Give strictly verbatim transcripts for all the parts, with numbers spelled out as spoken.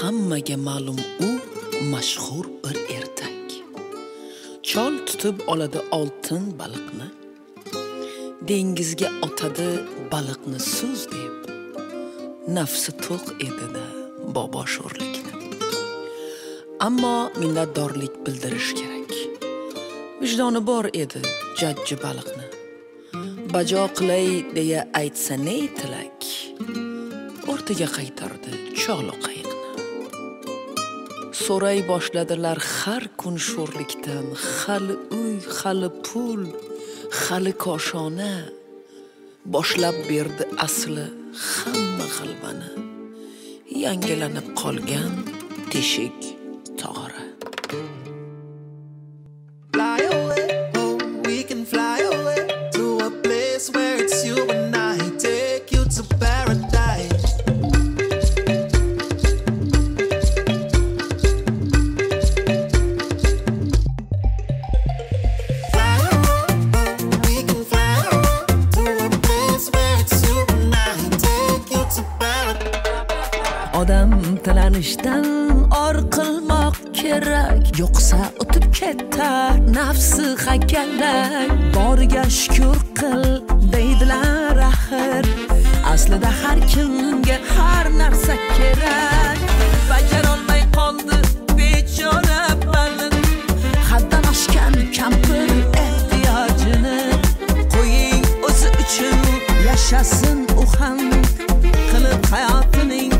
hammaga ma'lum u mashhur bir ertak. Chol tutib oladi oltin baliqni, dengizga otadi baliqni suz deb. Nafsi to'q edi-da bobo sho'rlikni. Ammo minnatdorlik bildirish kerak. Vijdoni bor edi jajji baliqni. Bajo qilay deya aytsa ne tilak, o'rtaga qaytardi chol qayiqni. So'ray boshladilar har kun sho'rlikdan, hali uy, hali pul, hali koshona. Boshlab berdi asli hamma g'alvani. Yangilanib qolgan teshik tog'ora. Fly away, oh, we can fly away to a place where it's you and I. Take you to paradise. Fly away, oh, we can fly away to a place where it's you and I. Take you to paradise. Odam tilanishdan or qilmoq kerak, yo'qsa o'tib ketar nafsi hakalak. Boriga shukr qil deydilar axir, aslida har kimga har narsa kerak. Bajarolmay qoldi bechora baliq, haddan oshgan kampir ehtiyojini. Qo'ying o'zi uchun yashasin u ham, qilib hayotining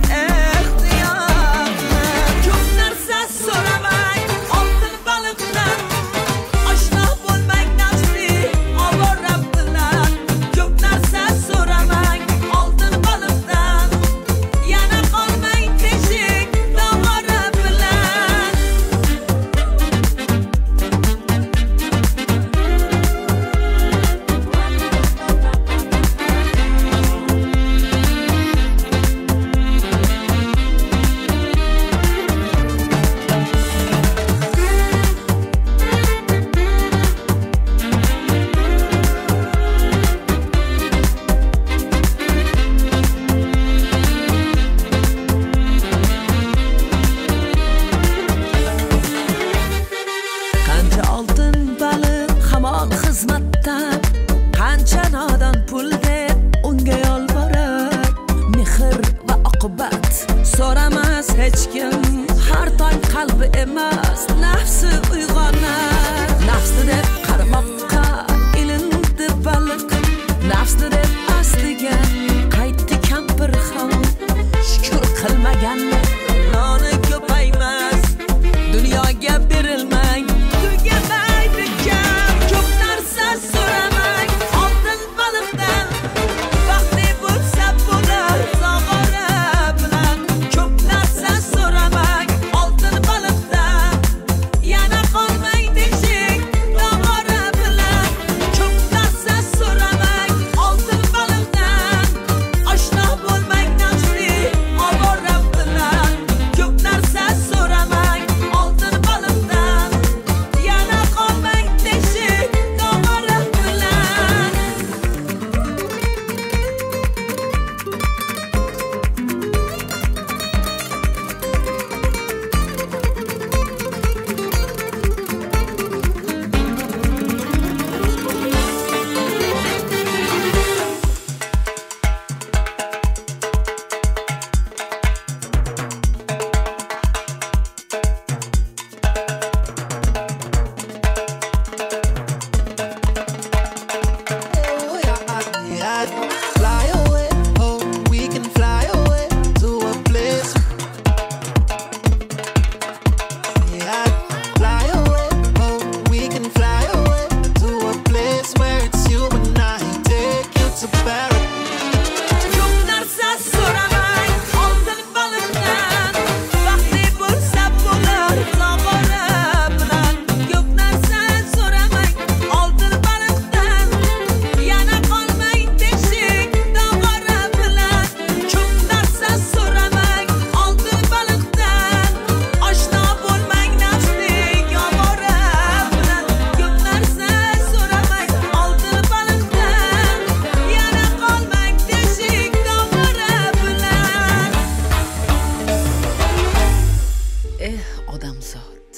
odamzod.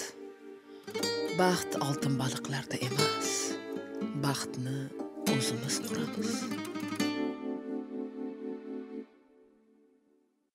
Baxt oltin baliqlarda emas, baxtni o'zimiz quramiz.